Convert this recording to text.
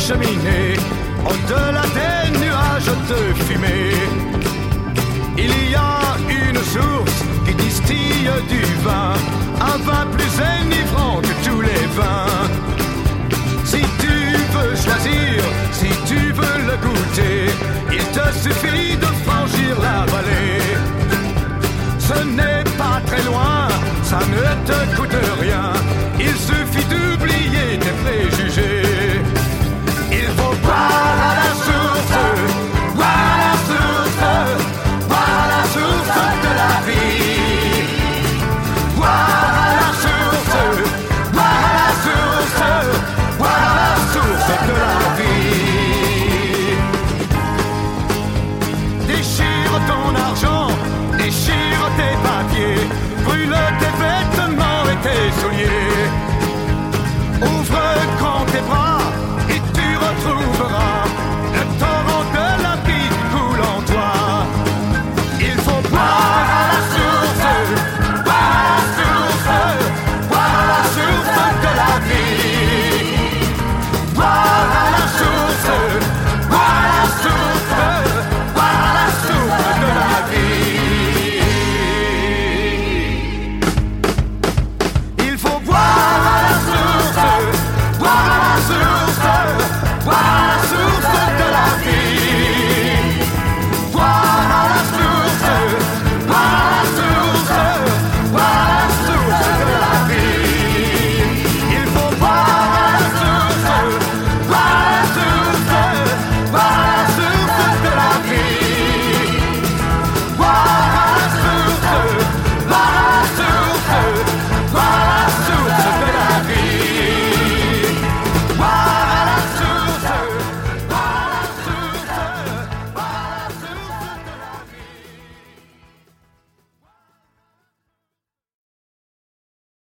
cheminée, au-delà des nuages de fumée. Il y a une source qui distille du vin, un vin plus enivrant que tous les vins. Si tu veux choisir, si tu veux le goûter, il te suffit de franchir la vallée. Ce n'est pas très loin, ça ne te coûte